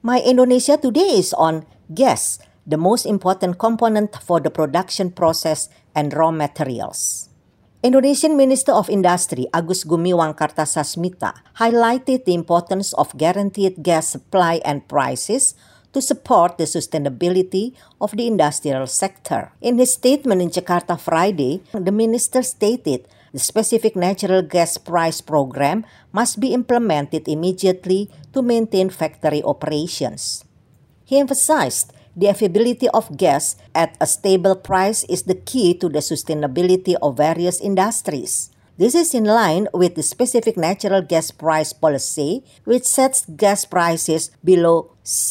My Indonesia Today is on gas, the most important component for the production process and raw materials. Indonesian Minister of Industry Agus Gumiwang Kartasasmita highlighted the importance of guaranteed gas supply and prices to support the sustainability of the industrial sector. In his statement in Jakarta Friday, the minister stated the specific natural gas price program must be implemented immediately to maintain factory operations. He emphasized the availability of gas at a stable price is the key to the sustainability of various industries. This is in line with the specific natural gas price policy, which sets gas prices below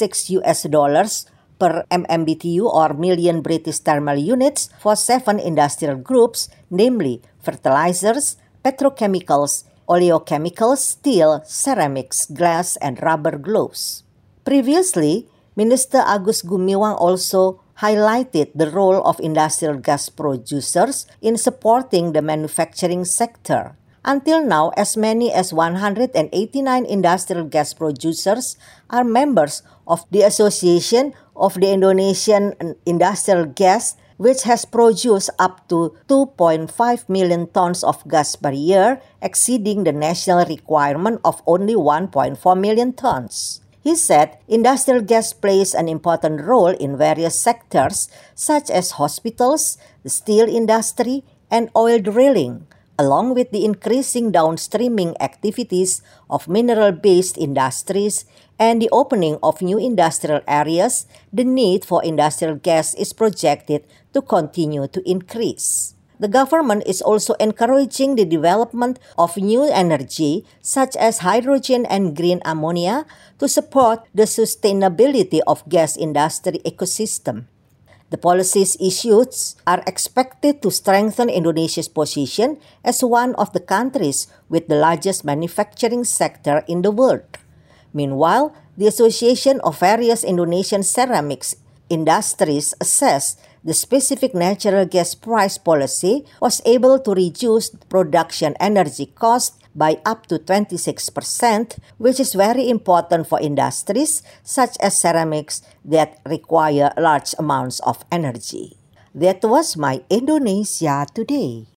$6 per MMBTU or million British thermal units for 7 industrial groups, namely fertilizers, petrochemicals, oleochemicals, steel, ceramics, glass, and rubber gloves. Previously, Minister Agus Gumiwang also highlighted the role of industrial gas producers in supporting the manufacturing sector. Until now, as many as 189 industrial gas producers are members of the Association of the Indonesian Industrial Gas, which has produced up to 2.5 million tons of gas per year, exceeding the national requirement of only 1.4 million tons. He said industrial gas plays an important role in various sectors such as hospitals, the steel industry, and oil drilling, along with the increasing downstreaming activities of mineral-based industries and the opening of new industrial areas. The need for industrial gas is projected to continue to increase. The government is also encouraging the development of new energy such as hydrogen and green ammonia to support the sustainability of gas industry ecosystem. The policies issued are expected to strengthen Indonesia's position as one of the countries with the largest manufacturing sector in the world. Meanwhile, the Association of various Indonesian ceramics industries assessed the specific natural gas price policy was able to reduce production energy cost by up to 26%, which is very important for industries such as ceramics that require large amounts of energy. That was my Indonesia Today.